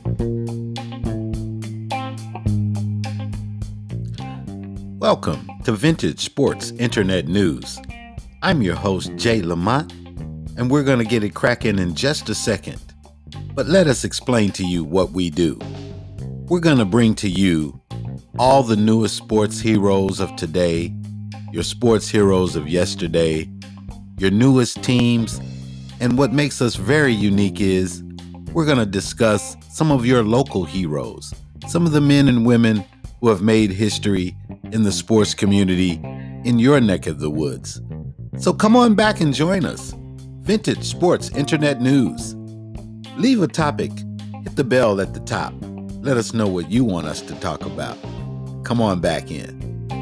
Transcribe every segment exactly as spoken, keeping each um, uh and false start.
Welcome to Vintage Sports Internet News. I'm your host, Jay Lamont, and we're going to get it cracking in just a second. But let us explain to you what we do. We're going to bring to you all the newest sports heroes of today, your sports heroes of yesterday, your newest teams, and what makes us very unique is we're going to discuss some of your local heroes, some of the men and women who have made history in the sports community in your neck of the woods. So come on back and join us. Vintage Sports Internet News. Leave a topic, hit the bell at the top. Let us know what you want us to talk about. Come on back in.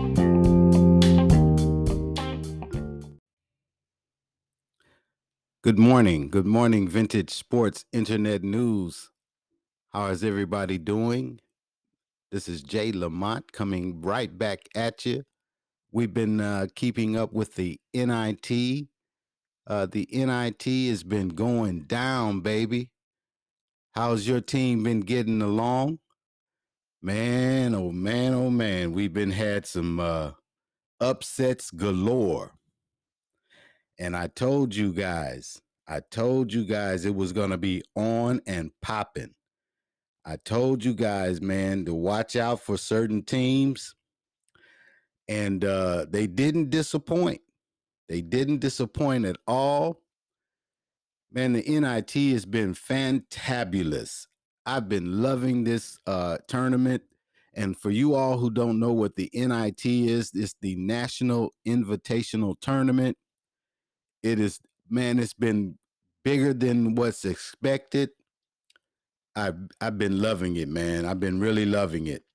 Good morning. Good morning, Vintage Sports Internet News. How is everybody doing? This is Jay Lamont coming right back at you. We've been uh, keeping up with the N I T. Uh, the N I T has been going down, baby. How's your team been getting along? Man, oh man, oh man. We've been had some uh, upsets galore. And I told you guys, I told you guys it was going to be on and popping. I told you guys, man, to watch out for certain teams. And uh, they didn't disappoint. They didn't disappoint at all. Man, the N I T has been fantabulous. I've been loving this uh, tournament. And for you all who don't know what the N I T is, it's the National Invitational Tournament. It is, man, it's been bigger than what's expected. I've, I've been loving it, man. I've been really loving it.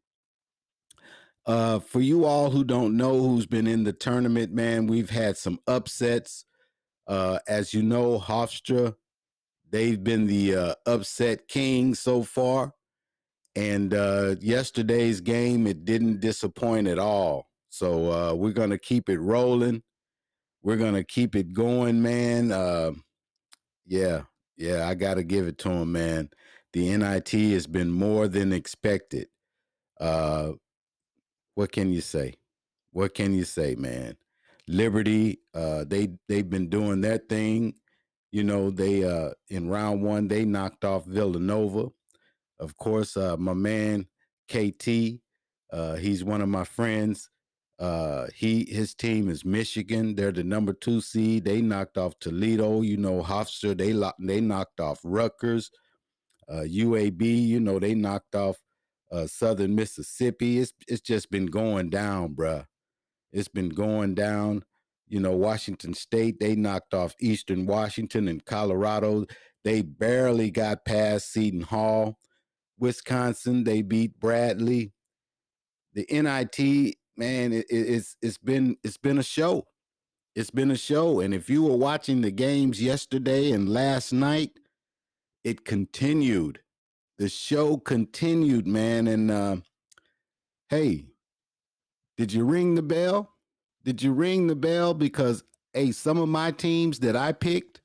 Uh, for you all who don't know who's been in the tournament, man, we've had some upsets. Uh, as you know, Hofstra, they've been the uh, upset king so far. And uh, yesterday's game, it didn't disappoint at all. So uh, we're going to keep it rolling. We're going to keep it going, man. Uh, yeah, yeah, I got to give it to them, man. The N I T has been more than expected. Uh, what can you say? What can you say, man? Liberty, uh, they, they've been doing their thing. You know, they uh, in round one, they knocked off Villanova. Of course, uh, my man, K T, uh, he's one of my friends. Uh, he his team is Michigan. They're the number two seed. They knocked off Toledo. You know, Hofstra, they, they knocked off Rutgers. Uh, U A B, you know, they knocked off uh, Southern Mississippi. It's, it's just been going down, bruh. It's been going down. You know, Washington State, they knocked off Eastern Washington, and Colorado, they barely got past Seton Hall. Wisconsin, they beat Bradley. The N I T, man, it, it's it's been it's been a show. It's been a show. And if you were watching the games yesterday and last night, it continued. The show continued, man. And uh, hey, did you ring the bell? Did you ring the bell? Because, hey, some of my teams that I picked,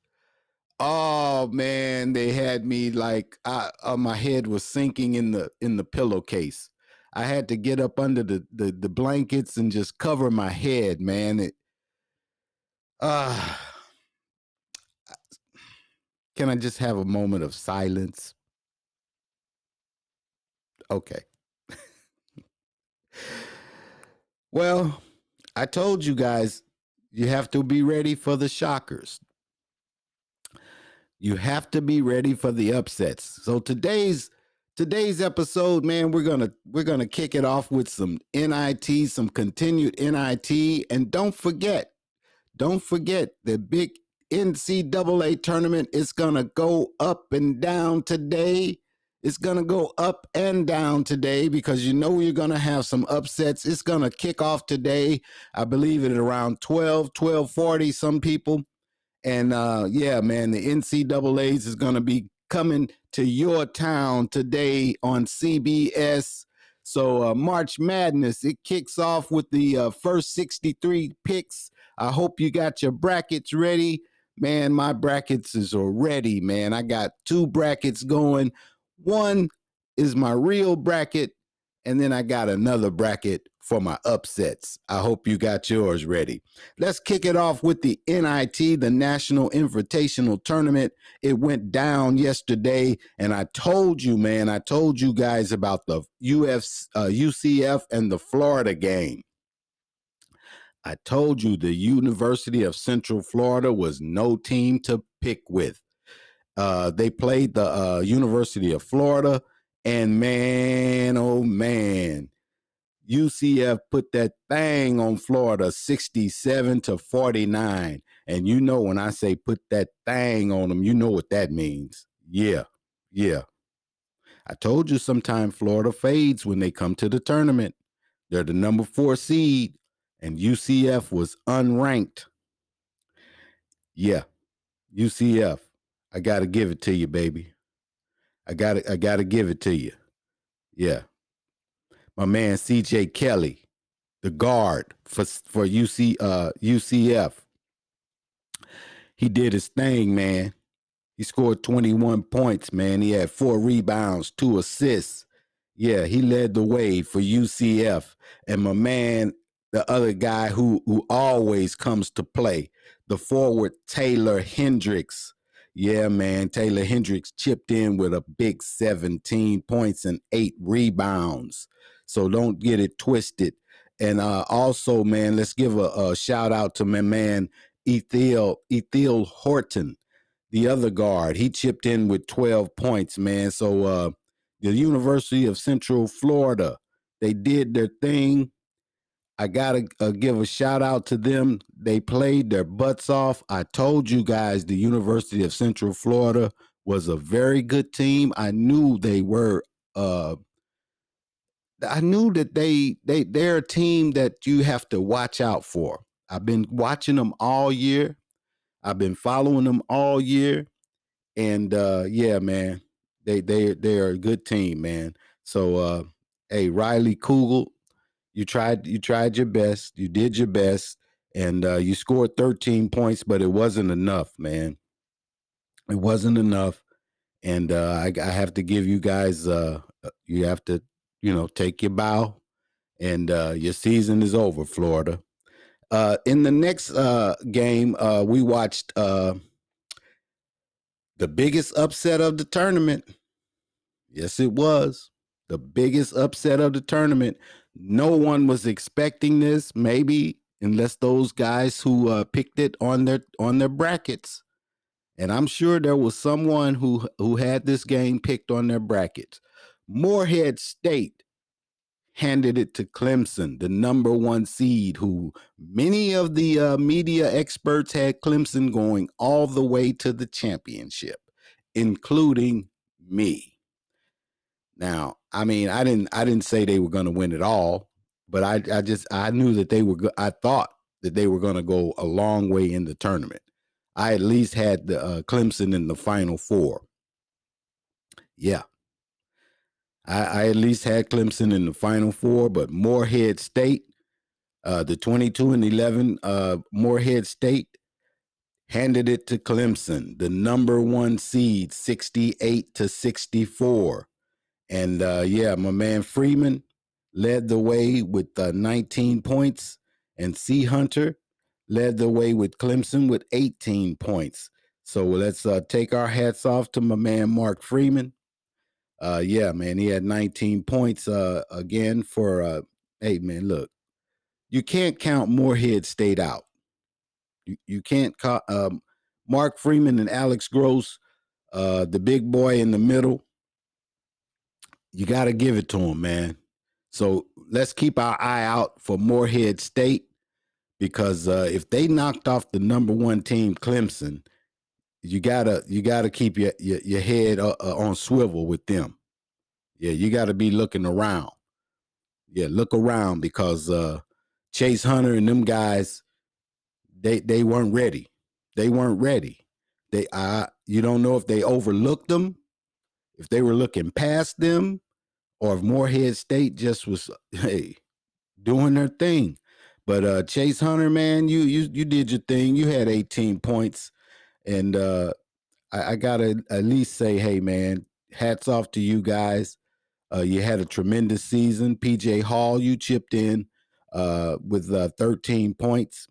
oh man, they had me like I, uh, my head was sinking in the in the pillowcase. I had to get up under the the, the blankets and just cover my head, man. It, uh, can I just have a moment of silence? Okay. Well, I told you guys, you have to be ready for the shockers. You have to be ready for the upsets. So today's today's episode, man, we're gonna we're gonna kick it off with some N I T, some continued N I T, and don't forget, don't forget the big N C double A tournament is gonna go up and down today. It's going to go up and down today because you know you're going to have some upsets. It's going to kick off today, I believe, at around twelve, twelve forty, some people. And, uh, yeah, man, the N C double A's is going to be coming to your town today on C B S. So uh, March Madness, it kicks off with the uh, first sixty-three picks. I hope you got your brackets ready. Man, my brackets is already, man. I got two brackets going. One is my real bracket, and then I got another bracket for my upsets. I hope you got yours ready. Let's kick it off with the N I T, the National Invitational Tournament. It went down yesterday, and I told you, man, I told you guys about the U F, uh, U C F and the Florida game. I told you the University of Central Florida was no team to pick with. Uh, they played the uh, University of Florida, and man, oh man, U C F put that thing on Florida sixty-seven to forty-nine. And you know, when I say put that thing on them, you know what that means. Yeah, yeah. I told you sometime Florida fades when they come to the tournament. They're the number four seed, and U C F was unranked. Yeah, U C F. I got to give it to you, baby. I got to I got to give it to you. Yeah. My man C J Kelly, the guard for for U C uh U C F. He did his thing, man. He scored twenty-one points, man. He had four rebounds, two assists. Yeah, he led the way for U C F. And my man, the other guy who who always comes to play, the forward Taylor Hendricks. Yeah, man, Taylor Hendricks chipped in with a big seventeen points and eight rebounds. So don't get it twisted. And uh, also, man, let's give a, a shout out to my man Ethiel Ethiel Horton, the other guard. He chipped in with twelve points, man. So uh, the University of Central Florida, they did their thing. I got to uh, give a shout out to them. They played their butts off. I told you guys the University of Central Florida was a very good team. I knew they were uh, I knew that they they they're a team that you have to watch out for. I've been watching them all year. I've been following them all year. And uh, yeah, man, they they they're a good team, man. So uh, hey, Riley Kugel, you tried you tried your best. You did your best, and uh, you scored thirteen points, but it wasn't enough, man. It wasn't enough, and uh, I, I have to give you guys. Uh, you have to, you know, take your bow, and uh, your season is over, Florida. Uh, in the next uh, game, uh, we watched uh, the biggest upset of the tournament. Yes, it was the biggest upset of the tournament. No one was expecting this, maybe unless those guys who uh, picked it on their on their brackets. And I'm sure there was someone who who had this game picked on their brackets. Morehead State handed it to Clemson, the number one seed, who many of the uh, media experts had Clemson going all the way to the championship, including me. Now, I mean, I didn't I didn't say they were going to win it all, but I I just I knew that they were I thought that they were going to go a long way in the tournament. I at least had the uh, Clemson in the Final Four. Yeah. I, I at least had Clemson in the Final Four, but Morehead State, uh, the twenty-two and eleven uh, Morehead State handed it to Clemson, the number one seed, sixty-eight to sixty-four. And uh, yeah, my man Freeman led the way with uh, nineteen points, and C. Hunter led the way with Clemson with eighteen points. So let's uh, take our hats off to my man Mark Freeman. Uh, yeah, man, he had nineteen points uh, again for. Uh, hey, man, look, you can't count Morehead State out. You you can't. Ca- um, Mark Freeman and Alex Gross, uh, the big boy in the middle. You got to give it to him, man. So let's keep our eye out for Morehead State, because uh, if they knocked off the number one team, Clemson, you gotta you gotta keep your your, your head uh, uh, on swivel with them. Yeah, you got to be looking around. Yeah, look around, because uh, Chase Hunter and them guys, they they weren't ready. They weren't ready. They I you don't know if they overlooked them, if they were looking past them, or if Morehead State just was, hey, doing their thing. But uh, Chase Hunter, man, you you you did your thing. You had eighteen points, and uh, I, I gotta at least say, hey, man, hats off to you guys. Uh, you had a tremendous season. P J Hall, you chipped in uh, with uh, thirteen points.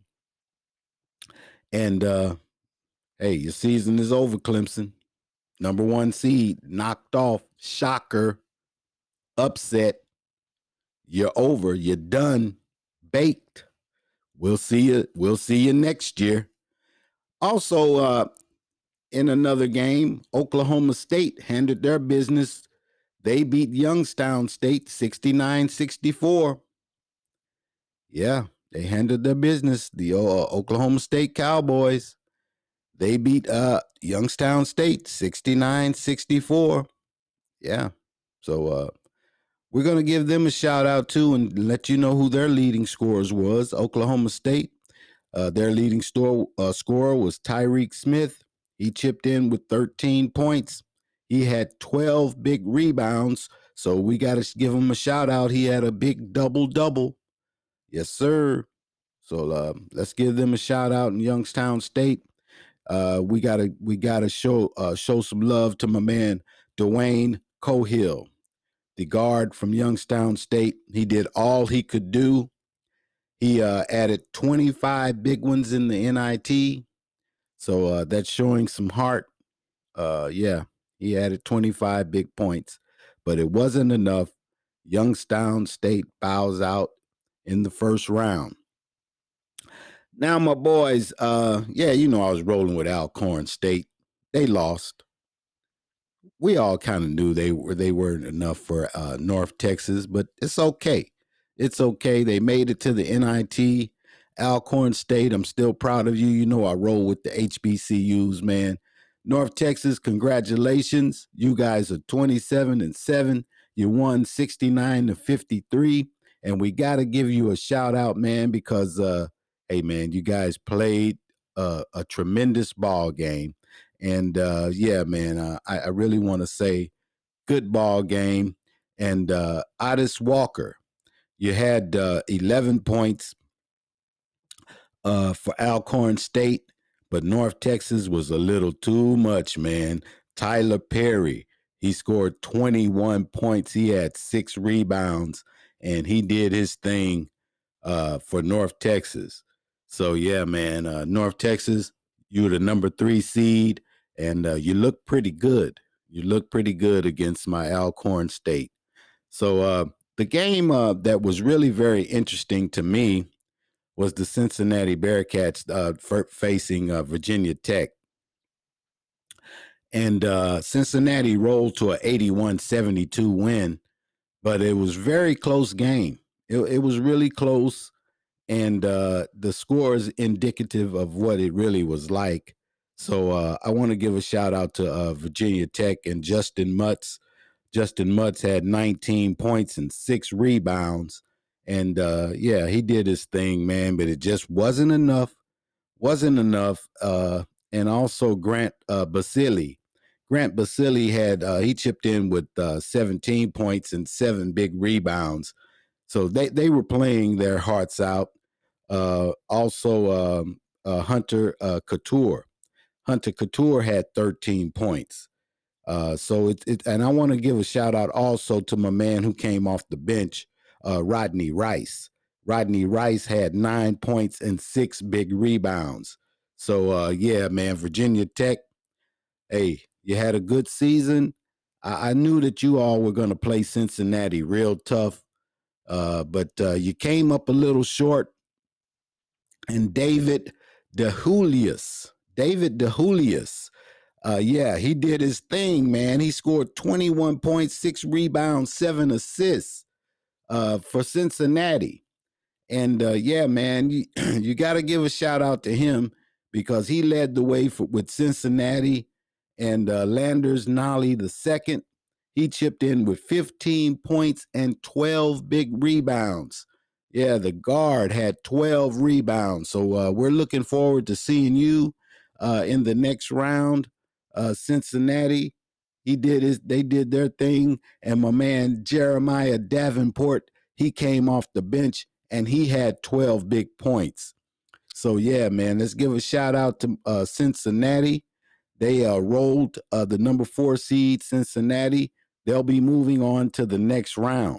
And, uh, hey, your season is over, Clemson. Number one seed, knocked off, shocker, upset. You're over. You're done, baked. We'll see you. We'll see you next year. Also, uh, in another game, Oklahoma State handled their business. They beat Youngstown State sixty-nine sixty-four. Yeah, they handled their business. The uh, Oklahoma State Cowboys, they beat uh, Youngstown State sixty-nine sixty-four. Yeah, so uh, we're going to give them a shout out too and let you know who their leading scorers was. Oklahoma State, uh, their leading store, uh, scorer was Tyreek Smith. He chipped in with thirteen points. He had twelve big rebounds, so we got to give him a shout out. He had a big double-double. Yes, sir. So uh, let's give them a shout out in Youngstown State. Uh, we gotta we gotta show uh, show some love to my man Dwayne Cohill, the guard from Youngstown State. He did all he could do. He uh, added twenty-five big ones in the N I T, so uh, that's showing some heart. Uh, yeah, he added twenty-five big points, but it wasn't enough. Youngstown State bows out in the first round. Now, my boys, uh, yeah, you know I was rolling with Alcorn State. They lost. We all kind of knew they were they weren't enough for uh, North Texas, but it's okay. It's okay. They made it to the N I T. Alcorn State, I'm still proud of you. You know I roll with the H B C Us, man. North Texas, congratulations. You guys are twenty-seven and seven. You won sixty-nine to fifty-three. And we got to give you a shout out, man, because, uh, hey, man, you guys played uh, a tremendous ball game. And, uh, yeah, man, uh, I, I really want to say good ball game. And uh, Otis Walker, you had uh, eleven points uh, for Alcorn State. But North Texas was a little too much, man. Tyler Perry, he scored twenty-one points. He had six rebounds, and he did his thing uh, for North Texas. So, yeah, man, uh, North Texas, you were the number three seed, and uh, you look pretty good. You look pretty good against my Alcorn State. So uh, the game uh, that was really very interesting to me was the Cincinnati Bearcats uh, f- facing uh, Virginia Tech. And uh, Cincinnati rolled to an eighty-one seventy-two win, but it was a very close game. It, it was really close, and uh, the score is indicative of what it really was like. So uh, I want to give a shout out to uh, Virginia Tech and Justin Mutz. Justin Mutz had nineteen points and six rebounds. And uh, yeah, he did his thing, man, but it just wasn't enough. Wasn't enough. Uh, and also Grant uh, Basile. Grant Basile had, uh, he chipped in with uh, seventeen points and seven big rebounds. So they, they were playing their hearts out. Uh, also, um, uh, Hunter uh, Couture. Hunter Couture had thirteen points. Uh, so it, it, and I want to give a shout out also to my man who came off the bench, uh, Rodney Rice. Rodney Rice had nine points and six big rebounds. So, uh, yeah, man, Virginia Tech, hey, you had a good season. I, I knew that you all were going to play Cincinnati real tough, uh, but uh, you came up a little short. And David DeJulius, David DeJulius, Uh, yeah, he did his thing, man. He scored twenty-one points, six rebounds, seven assists uh, for Cincinnati. And uh, yeah, man, you, you got to give a shout out to him because he led the way for, with Cincinnati. And uh, Landers Nolly the second, he chipped in with fifteen points and twelve big rebounds. Yeah, the guard had twelve rebounds. So uh, we're looking forward to seeing you uh, in the next round. Uh, Cincinnati, he did his, they did their thing, and my man Jeremiah Davenport, he came off the bench and he had twelve big points. So yeah, man, let's give a shout out to uh, Cincinnati. They uh, rolled uh, the number four seed Cincinnati They'll be moving on to the next round.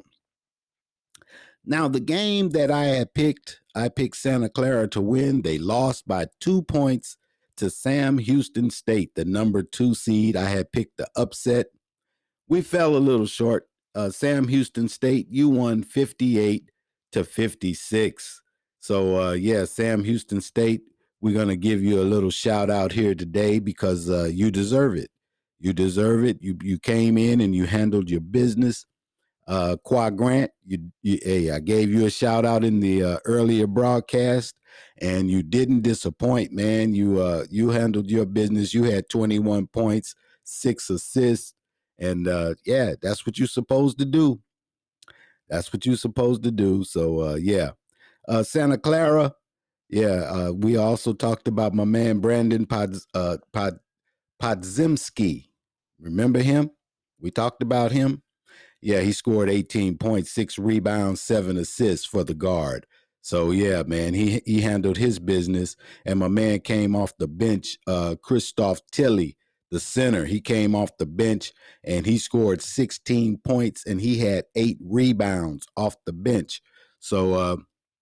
Now, the game that I had picked, I picked Santa Clara to win. They lost by two points to Sam Houston State, the number two seed. I had picked the upset. We fell a little short. Uh, Sam Houston State, you won fifty-eight to fifty-six. So, uh, yeah, Sam Houston State, we're going to give you a little shout out here today because uh, you deserve it. You deserve it. You you came in and you handled your business. Uh, Qua Grant, you, you, hey, I gave you a shout out in the uh, earlier broadcast, and you didn't disappoint, man. You uh, you handled your business. You had twenty-one points, six assists, and uh, yeah, that's what you're supposed to do. That's what you're supposed to do. So uh, yeah, uh, Santa Clara, yeah. Uh, we also talked about my man Brandon Pod, uh, Pod, Podzimski. Remember him? We talked about him. Yeah, he scored eighteen points, six rebounds, seven assists for the guard. So, yeah, man, he he handled his business. And my man came off the bench, uh, Christoph Tilly, the center. He came off the bench, and he scored sixteen points, and he had eight rebounds off the bench. So, uh,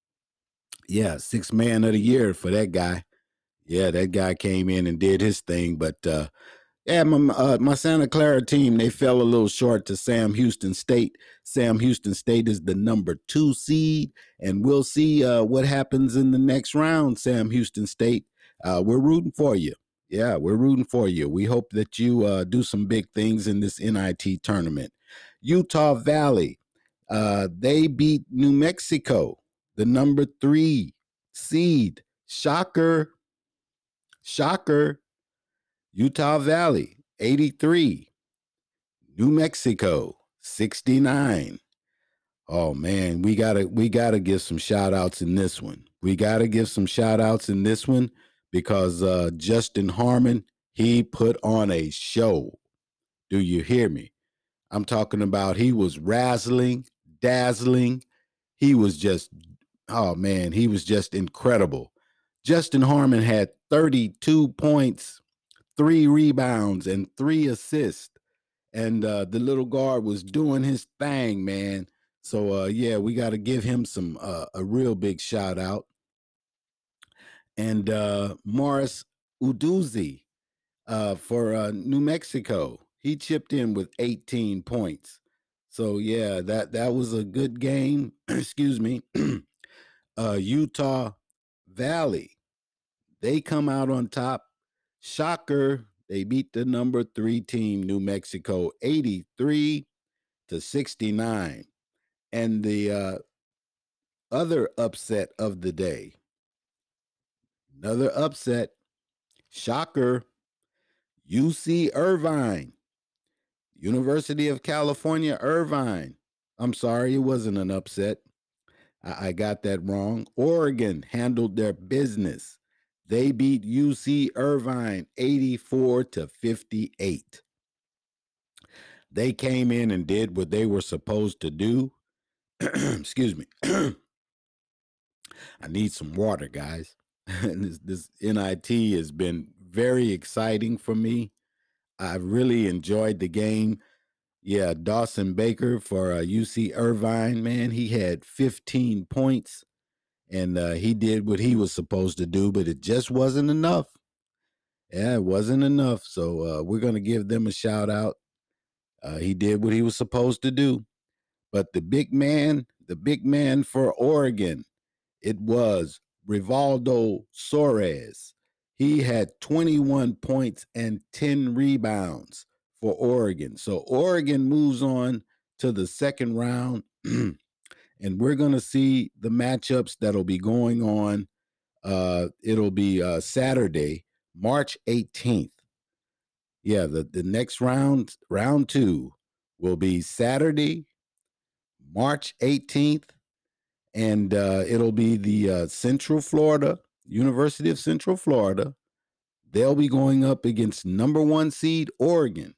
yeah, six man of the year for that guy. Yeah, that guy came in and did his thing. But, uh, yeah, my, uh, my Santa Clara team, they fell a little short to Sam Houston State. Sam Houston State is the number two seed, and we'll see uh, what happens in the next round, Sam Houston State. Uh, we're rooting for you. Yeah, we're rooting for you. We hope that you uh, do some big things in this N I T tournament. Utah Valley, uh, they beat New Mexico, the number three seed. Shocker. Shocker. Utah Valley, eighty-three. New Mexico, sixty-nine. Oh man, we gotta we gotta give some shout outs in this one. We gotta give some shout outs in this one because uh, Justin Harmon, he put on a show. Do you hear me? I'm talking about he was razzling, dazzling. He was just, oh man, he was just incredible. Justin Harmon had thirty-two points, three rebounds, and three assists. And uh, the little guard was doing his thing, man. So, uh, yeah, we got to give him some uh, a real big shout out. And uh, Morris Uduzi uh, for uh, New Mexico, he chipped in with eighteen points. So, yeah, that, that was a good game. Excuse me. uh, Utah Valley, they come out on top. Shocker, they beat the number three team, New Mexico, eighty-three to sixty-nine. And the uh, other upset of the day, another upset, shocker, U C Irvine, University of California, Irvine. I'm sorry, it wasn't an upset. I, I got that wrong. Oregon handled their business. They beat U C Irvine eighty-four to fifty-eight. They came in and did what they were supposed to do. Excuse me. I need some water, guys. this, this N I T has been very exciting for me. I've really enjoyed the game. Yeah, Dawson Baker for uh, U C Irvine, man, he had fifteen points, and uh, he did what he was supposed to do, but it just wasn't enough. Yeah, it wasn't enough. So uh, we're going to give them a shout out. Uh, he did what he was supposed to do. But the big man, the big man for Oregon, it was Rivaldo Soares. He had twenty-one points and ten rebounds for Oregon. So Oregon moves on to the second round, and we're going to see the matchups that'll be going on. Uh, it'll be uh, Saturday, March eighteenth. Yeah, the, the next round, round two, will be Saturday, March eighteenth, and uh, it'll be the uh, Central Florida, University of Central Florida. They'll be going up against number one seed Oregon.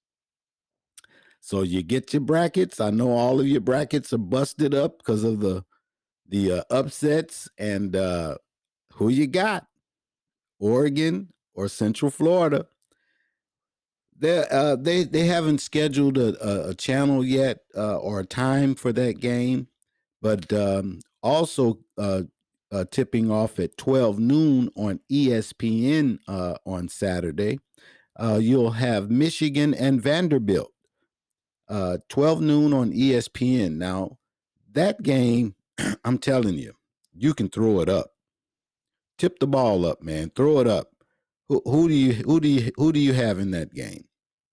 So you get your brackets. I know all of your brackets are busted up because of the the uh, upsets. And uh, who you got? Oregon or Central Florida? They uh, they they haven't scheduled a, a, a channel yet uh, or a time for that game, but um, also uh, uh, tipping off at twelve noon on E S P N uh, on Saturday. Uh, you'll have Michigan and Vanderbilt, uh, twelve noon on E S P N. Now, that game, I'm telling you, you can throw it up. Tip the ball up, man. Throw it up. Who, who do you who do you who do you have in that game?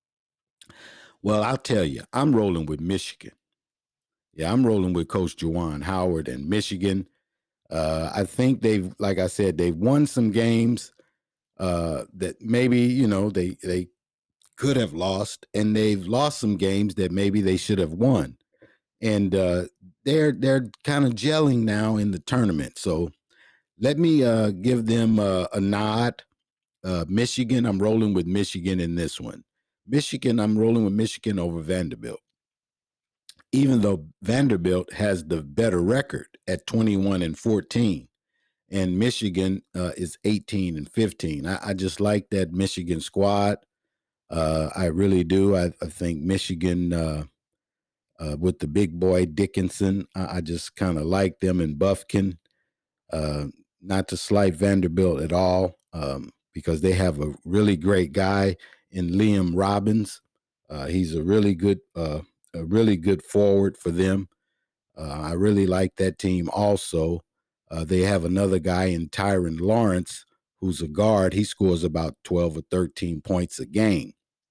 Well, I'll tell you, I'm rolling with Michigan. Yeah, I'm rolling with Coach Juwan Howard and Michigan. Uh, I think they've, like I said, they've won some games uh, that maybe you know they they could have lost, and they've lost some games that maybe they should have won. And uh, they're they're kind of gelling now in the tournament. So let me uh, give them uh, a nod. Uh, Michigan, I'm rolling with Michigan in this one. Michigan, I'm rolling with Michigan over Vanderbilt, even though Vanderbilt has the better record at twenty-one and fourteen, and Michigan uh, is eighteen and fifteen. I, I just like that Michigan squad. Uh, I really do. I, I think Michigan, uh, uh, with the big boy Dickinson, I, I just kind of like them in Buffkin. Uh, not to slight Vanderbilt at all, um, because they have a really great guy in Liam Robbins. Uh, he's a really good, uh, a really good forward for them. Uh, I really like that team also. Uh, they have another guy in Tyron Lawrence, who's a guard. He scores about twelve or thirteen points a game.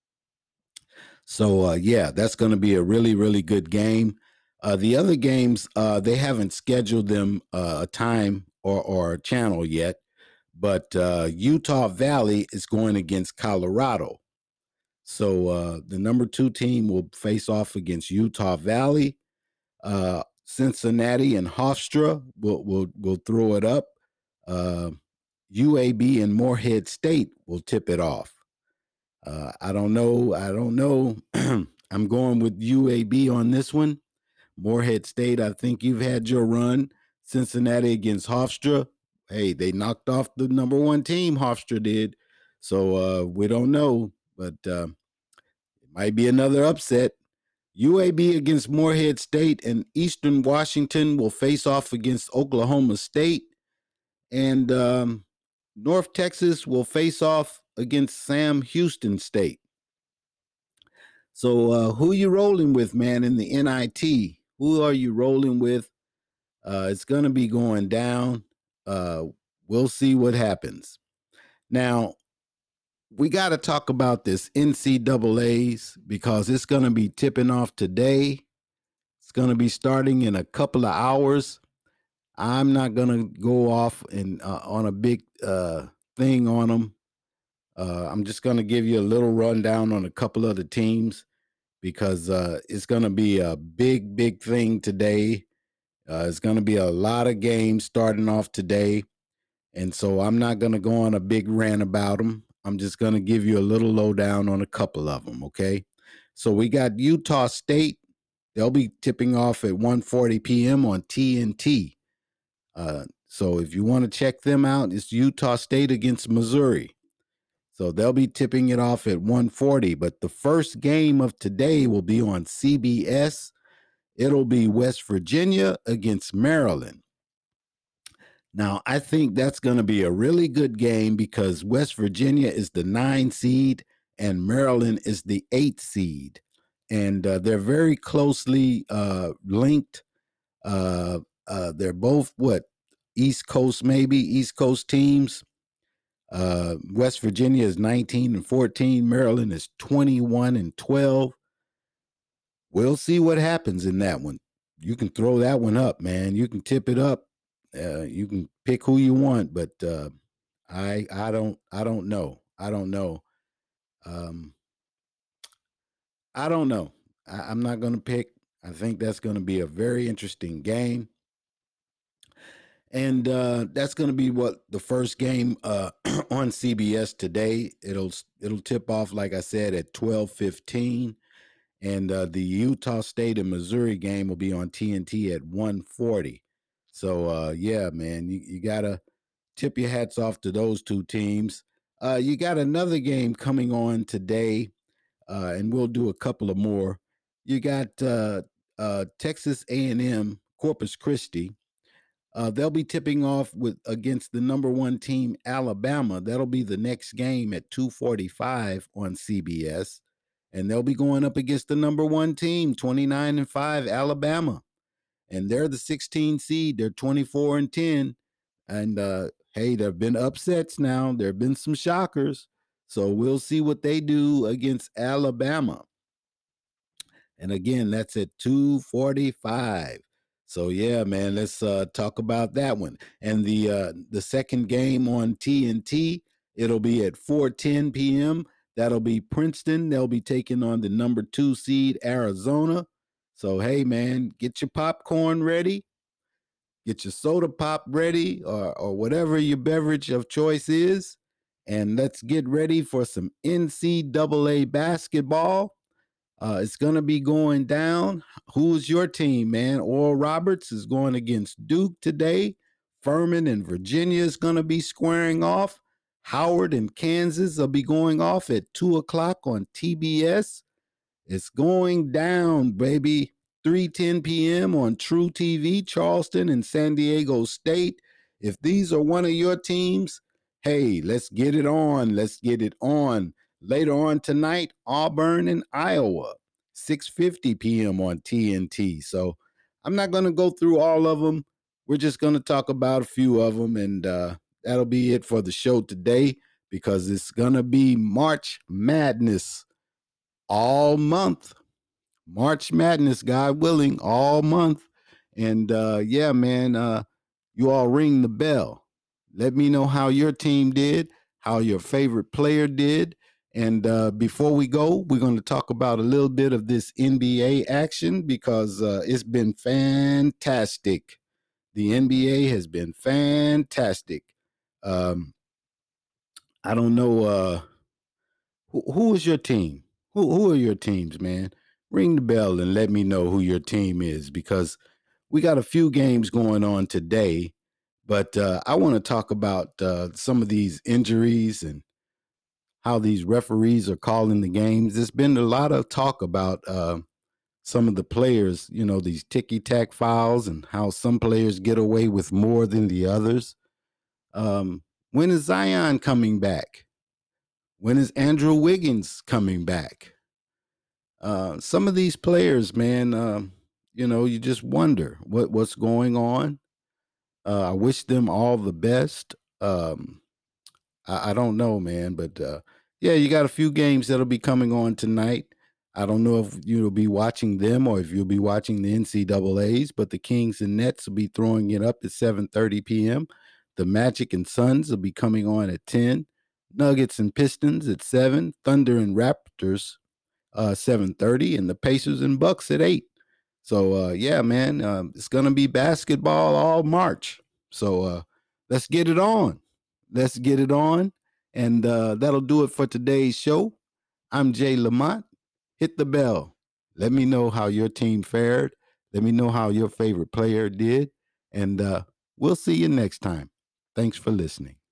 So, uh, yeah, that's going to be a really, really good game. Uh, the other games, uh, they haven't scheduled them uh, a time or, or a channel yet, but uh, Utah Valley is going against Colorado. So uh, the number two team will face off against Utah Valley. Uh, Cincinnati and Hofstra will will will throw it up. Uh, U A B and Morehead State will tip it off. Uh, I don't know. I don't know. I'm going with U A B on this one. Morehead State, I think you've had your run. Cincinnati against Hofstra. Hey, they knocked off the number one team, Hofstra did. So uh, we don't know, but uh, it might be another upset. U A B against Morehead State, and Eastern Washington will face off against Oklahoma State. And um, North Texas will face off against Sam Houston State. So uh, who you rolling with, man, in the N I T? Who are you rolling with? Uh, it's going to be going down. Uh, we'll see what happens. Now, we got to talk about this N C double A's because it's going to be tipping off today. It's going to be starting in a couple of hours. I'm not going to go off and uh, on a big uh, thing on them. Uh, I'm just going to give you a little rundown on a couple of the teams because uh, it's going to be a big, big thing today. Uh, it's going to be a lot of games starting off today. And so I'm not going to go on a big rant about them. I'm just going to give you a little lowdown on a couple of them, okay? So we got Utah State. They'll be tipping off at one forty p.m. on T N T. Uh, so if you want to check them out, it's Utah State against Missouri. So they'll be tipping it off at one forty. But the first game of today will be on C B S. It'll be West Virginia against Maryland. Now, I think that's going to be a really good game because West Virginia is the nine seed and Maryland is the eight seed. And uh, they're very closely uh, linked. Uh, uh, they're both, what, East Coast, maybe, East Coast teams. Uh, West Virginia is nineteen and fourteen. Maryland is twenty-one and twelve. We'll see what happens in that one. You can throw that one up, man. You can tip it up. Uh, you can pick who you want, but uh, I I don't I don't know. I don't know. Um, I don't know. I, I'm not going to pick. I think that's going to be a very interesting game, and uh, that's going to be what the first game uh, on C B S today. It'll it'll tip off, like I said, at twelve fifteen. And uh, the Utah State and Missouri game will be on T N T at one forty. So, uh, yeah, man, you, you got to tip your hats off to those two teams. Uh, you got another game coming on today. uh, and we'll do a couple of more. You got uh, uh, Texas A and M, Corpus Christi. Uh, they'll be tipping off with against the number one team, Alabama. That'll be the next game at two forty-five on C B S. And they'll be going up against the number one team, twenty-nine and five, Alabama. And they're the sixteen seed. They're twenty-four and ten. And uh, hey, there have been upsets now. There have been some shockers. So we'll see what they do against Alabama. And again, that's at two forty-five. So yeah, man, let's uh, talk about that one. And the uh, the second game on T N T, it'll be at four ten p.m. That'll be Princeton. They'll be taking on the number two seed Arizona. So hey, man, get your popcorn ready, get your soda pop ready, or or whatever your beverage of choice is, and let's get ready for some N C double A basketball. Uh, it's going to be going down. Who's your team, man? Oral Roberts is going against Duke today. Furman and Virginia is going to be squaring off. Howard and Kansas will be going off at two o'clock on T B S. It's going down, baby. three ten p.m. on True T V, Charleston and San Diego State. If these are one of your teams, hey, let's get it on. Let's get it on. Later on tonight, Auburn and Iowa, six fifty p.m. on T N T. So I'm not going to go through all of them. We're just going to talk about a few of them, and uh, that'll be it for the show today, because it's going to be March Madness all month. March Madness, God willing, all month. And uh, yeah, man, uh, you all ring the bell. Let me know how your team did, how your favorite player did. And uh, before we go, we're going to talk about a little bit of this N B A action, because uh, it's been fantastic. The N B A has been fantastic. Um, I don't know. Uh, who, who is your team? Who, who are your teams, man? Ring the bell and let me know who your team is, because we got a few games going on today. But uh, I want to talk about uh, some of these injuries and how these referees are calling the games. There's been a lot of talk about uh, some of the players, you know, these ticky-tack fouls and how some players get away with more than the others. Um, when is Zion coming back? When is Andrew Wiggins coming back? Uh, some of these players, man, um, you know, you just wonder what, what's going on. Uh, I wish them all the best. Um, I, I don't know, man, but uh, yeah, you got a few games that'll be coming on tonight. I don't know if you'll be watching them or if you'll be watching the N C double A's, but the Kings and Nets will be throwing it up at seven thirty p.m. The Magic and Suns will be coming on at ten. Nuggets and Pistons at seven. Thunder and Raptors uh, seven thirty, and the Pacers and Bucks at eight. So uh, yeah, man, uh, it's gonna be basketball all March. So uh, let's get it on. Let's get it on, and uh, that'll do it for today's show. I'm Jay Lamont. Hit the bell. Let me know how your team fared. Let me know how your favorite player did, and uh, we'll see you next time. Thanks for listening.